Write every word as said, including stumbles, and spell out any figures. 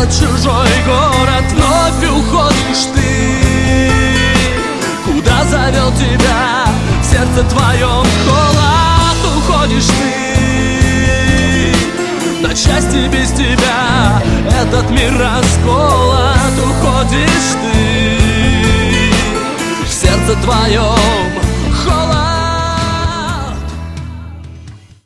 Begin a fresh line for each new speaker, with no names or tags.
чужой город, вновь уходишь ты. Куда завел тебя в сердце твоем холод, уходишь ты. На части без тебя этот мир расколот, уходишь ты. В сердце твоем